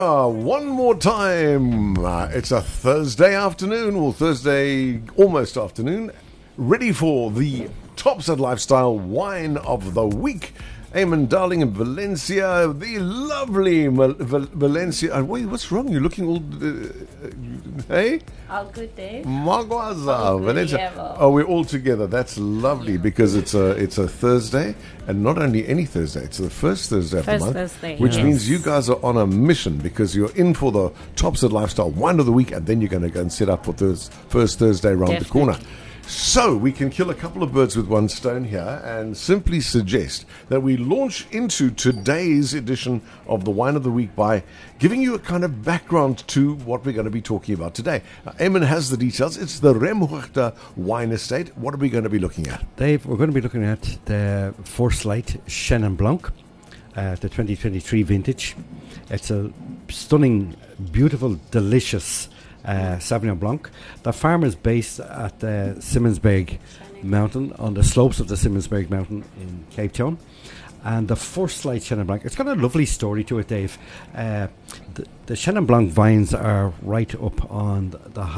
One more time. It's a Thursday afternoon, or Thursday almost afternoon, ready for the Topset Lifestyle Wine of the Week. Eamon Darling in Valencia, the lovely Valencia. Wait, what's wrong? You're looking all... hey? All good, Dave. Magwaza, Valencia. Yeah, Oh, we're all together. That's lovely because it's a Thursday, and not only any Thursday, it's the first Thursday of the month, Thursday, which yes. means you guys are on a mission because you're in for the Topset Lifestyle Wine of the Week, and then you're going to go and set up for first Thursday around the corner. So we can kill a couple of birds with one stone here and simply suggest that we launch into today's edition of the Wine of the Week by giving you a kind of background to what we're going to be talking about today. Eamon has the details. It's the Remhoegte Wine Estate. What are we going to be looking at? Dave, we're going to be looking at the Forsyth Chenin Blanc, the 2023 vintage. It's a stunning, beautiful, delicious Sauvignon Blanc. The farm is based at the Simmonsberg Mountain, on the slopes of the Simmonsberg Mountain in Cape Town. And the Forsyth Chenin Blanc, it's got a lovely story to it, Dave. The Chenin Blanc vines are right up on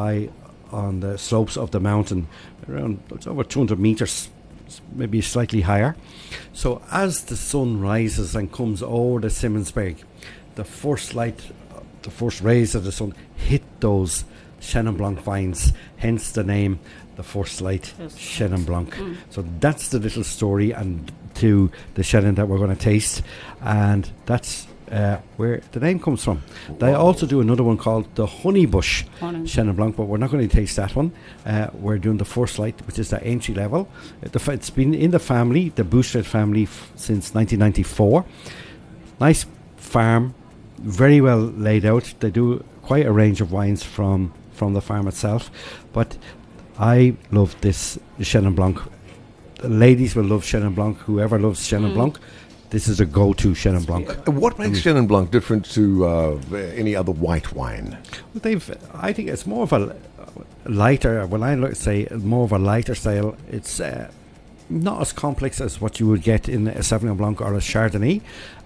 the slopes of the mountain, it's over 200 meters, maybe slightly higher. So as the sun rises and comes over the Simmonsberg, the first rays of the sun hit those Chenin Blanc vines, hence the name, the Forsyth Chenin Blanc. So that's the little story and to the Chenin that we're going to taste, and that's where the name comes from. They also do another one called the Honeybush Chenin Blanc, but we're not going to taste that one. We're doing the Forsyth, which is the entry level. It's been in the family, the Bouchelet family, since 1994. Nice farm, very well laid out. They do quite a range of wines from the farm itself, but I love this Chenin Blanc. The ladies will love Chenin Blanc. Whoever loves Chenin Blanc, this is a go-to Chenin Blanc. What makes Chenin Blanc different to any other white wine? Well, I think it's more of a lighter, when I say more of a lighter style, it's not as complex as what you would get in a Sauvignon Blanc or a Chardonnay.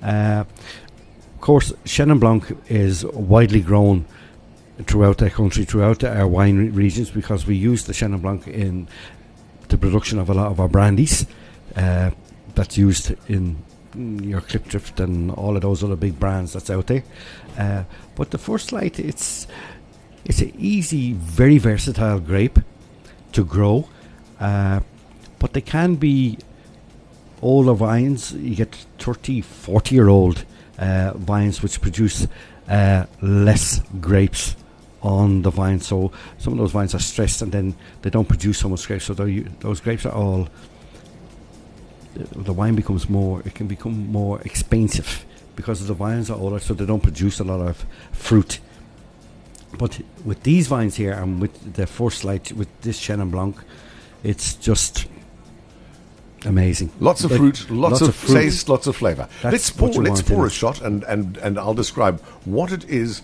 Of course, Chenin Blanc is widely grown throughout the country, throughout our wine regions, because we use the Chenin Blanc in the production of a lot of our brandies. That's used in your Klipdrift and all of those other big brands that's out there. But the Forsyth, it's an easy, very versatile grape to grow. But they can be older vines. You get 30, 40-year-old vines which produce less grapes on the vine, so some of those vines are stressed and then they don't produce so much grapes, so those grapes are all, the wine becomes more, it can become more expensive because the vines are older, so they don't produce a lot of fruit. But with these vines here and with the Forsyth, with this Chenin Blanc, it's just amazing. Lots of fruit, lots of taste, lots of flavour. Let's pour a shot and I'll describe what it is.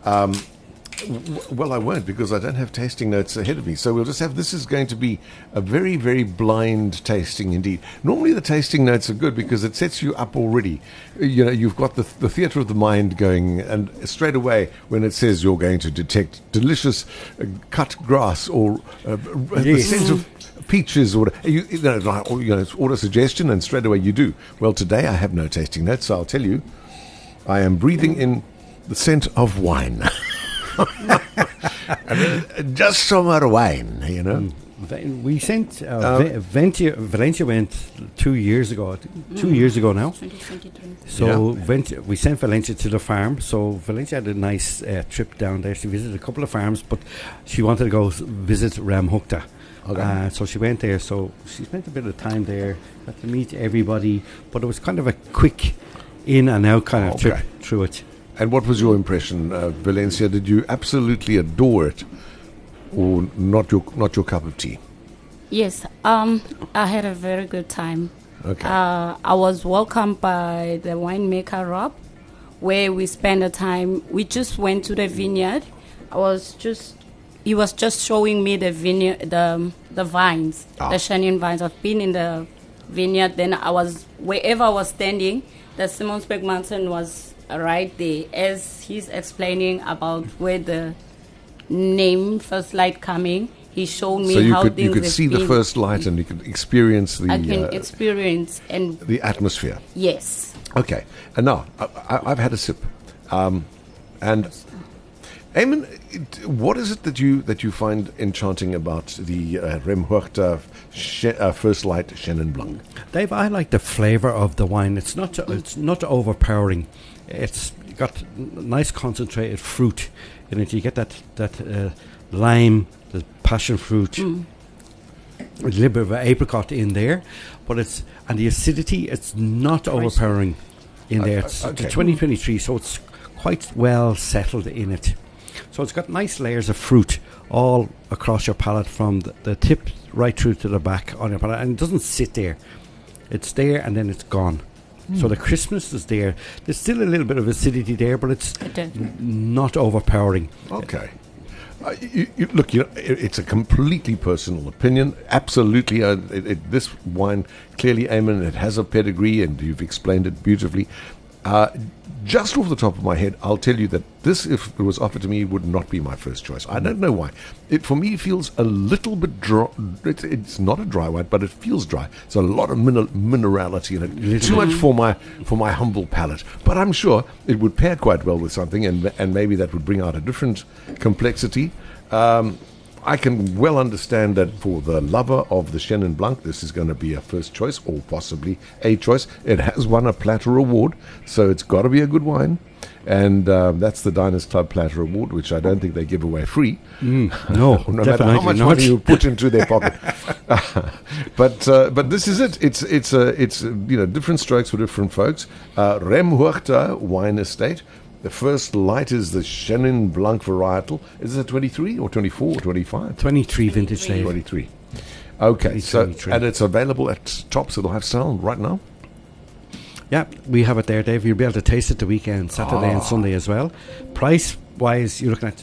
Well, I won't because I don't have tasting notes ahead of me. So we'll just have, this is going to be a very, very blind tasting indeed. Normally the tasting notes are good because it sets you up already. You know, you've got the theatre of the mind going, and straight away when it says you're going to detect delicious cut grass or the scent of peaches or it's auto suggestion, and straight away you do. Well, today I have no tasting notes, so I'll tell you, I am breathing in the scent of wine. I mean, just some other wine, you know. We sent Valencia went 2 years ago. 2 years ago now. 2023. So we sent Valencia to the farm. So Valencia had a nice trip down there. She visited a couple of farms, but she wanted to go visit Remhoegte. Okay. So she went there. So she spent a bit of time there, got to meet everybody. But it was kind of a quick in and out kind of trip through it. And what was your impression, Valencia? Did you absolutely adore it, or not your cup of tea? Yes, I had a very good time. Okay. I was welcomed by the winemaker Rob, where we spent the time. We just went to the vineyard. He was just showing me the vineyard, the vines, the Chenin vines. I've been in the vineyard. Then wherever I was standing, the Simmonsberg Mountain was right there as he's explaining about where the name First Light coming. He showed me So how you things could have see the been. first light and you could experience I can the experience and the atmosphere. yes. Okay, and now I've had a sip, and Eamon, what is it that you find enchanting about the Remhoogte First Light Chenin Blanc? Dave, I like the flavour of the wine. It's not overpowering. It's got nice concentrated fruit in it. You get that lime, the passion fruit, a little bit of apricot in there, but and the acidity. It's not overpowering in there. It's okay. 2023, so it's quite well settled in it. So it's got nice layers of fruit all across your palate from the tip right through to the back on your palate, and it doesn't sit there. It's there and then it's gone. So the crispness is there. There's still a little bit of acidity there, but it's not overpowering. Okay. Look, it's a completely personal opinion. Absolutely, this wine clearly, Eamon, it has a pedigree, and you've explained it beautifully. Just off the top of my head, I'll tell you that this, if it was offered to me, would not be my first choice. I don't know why. For me, it feels a little bit dry. It's not a dry wine, but it feels dry. There's a lot of minerality in it. Too much for my humble palate. But I'm sure it would pair quite well with something, and maybe that would bring out a different complexity. I can well understand that for the lover of the Chenin Blanc, this is going to be a first choice or possibly a choice. It has won a Platter Award, so it's got to be a good wine. And that's the Diners Club Platter Award, which I don't think they give away free. No, no matter how much not. money you put into their pocket. But this is it. It's different strokes for different folks. Remhoogte Wine Estate. The first light is the Chenin Blanc varietal. Is it 23 or 24 or 25? 23 vintage, Dave. 23. Okay, so 23. and it's available at Tops Lifestyle right now? Yeah, we have it there, Dave. You'll be able to taste it the weekend, Saturday and Sunday as well. Price-wise, you're looking at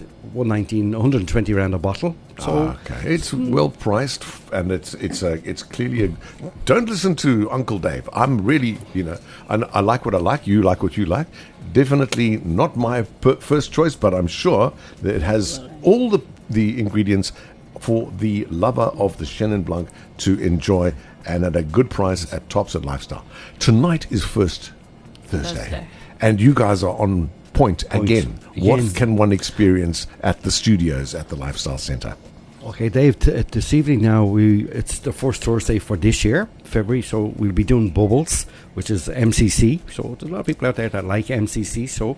120 rand a bottle. So okay, it's well priced, and it's clearly a. Don't listen to Uncle Dave. I'm really, I like what I like. You like what you like. Definitely not my first choice, but I'm sure that it has all the ingredients for the lover of the Chenin Blanc to enjoy, and at a good price at Tops at Lifestyle. Tonight is First Thursday, and you guys are on point again. What can one experience at the studios at the Lifestyle Centre? Okay, Dave, this evening now, it's the first Thursday for this year, February, so we'll be doing Bubbles, which is MCC. So there's a lot of people out there that like MCC. So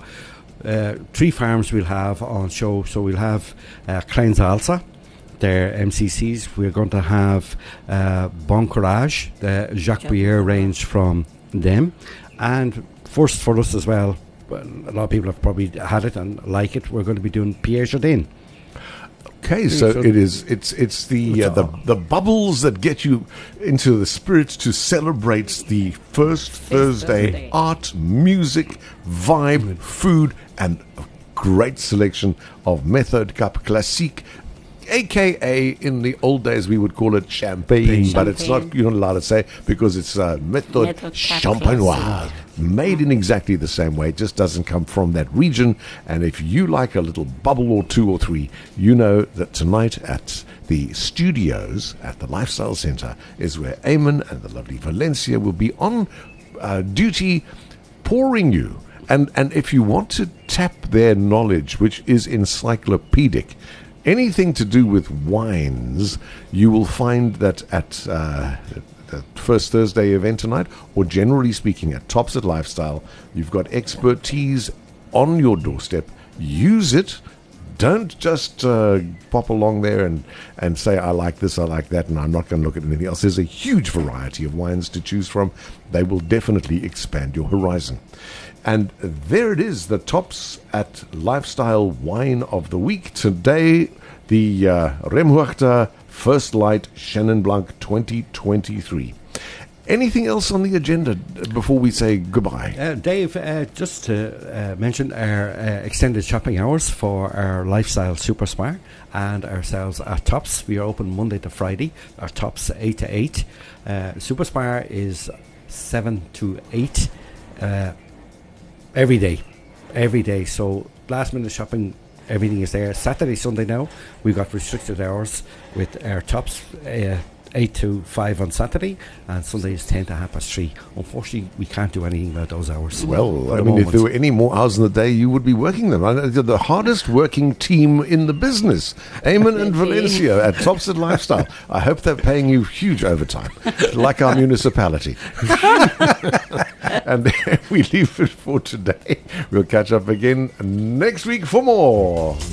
3 farms we'll have on show. So we'll have Klein Zalsa, their MCCs. We're going to have Bon Courage, the Jacques Brière range from them. And first for us as well, a lot of people have probably had it and like it, we're going to be doing Pierre Jardin. Okay, so it's the bubbles that get you into the spirit to celebrate the First Thursday art, music, vibe, food, and a great selection of Methode Cup Classique, aka in the old days we would call it champagne, but it's not, you're not allowed to say, because it's Methode Champenoise, made in exactly the same way. It just doesn't come from that region. And if you like a little bubble or 2 or 3, you know that tonight at the studios at the Lifestyle Centre is where Eamon and the lovely Valencia will be on duty, pouring you. And if you want to tap their knowledge, which is encyclopedic, anything to do with wines, you will find that at the First Thursday event tonight, or generally speaking at Tops at Lifestyle, you've got expertise on your doorstep. Use it. Don't just pop along there and say, I like this, I like that, and I'm not going to look at anything else. There's a huge variety of wines to choose from. They will definitely expand your horizon. And there it is, the Tops at Lifestyle Wine of the Week. Today, the Remhoogte First Light Chenin Blanc 2023. Anything else on the agenda before we say goodbye? Dave, just to mention our extended shopping hours for our Lifestyle Super Spar and ourselves at Tops. We are open Monday to Friday. Our Tops 8 to 8. Super Spar is 7 to 8 every day. every day. So last minute shopping, everything is there. Saturday, Sunday now, we've got restricted hours with our tops. 8 to 5 on Saturday, and Sunday is 10 to 3:30. Unfortunately, we can't do anything about those hours. Well, for I the mean, if moment. there were any more hours in the day, you would be working them. You're the hardest working team in the business. Eamon and Valencia at Topset Lifestyle. I hope they're paying you huge overtime, like our municipality. And there we leave it for today. We'll catch up again next week for more.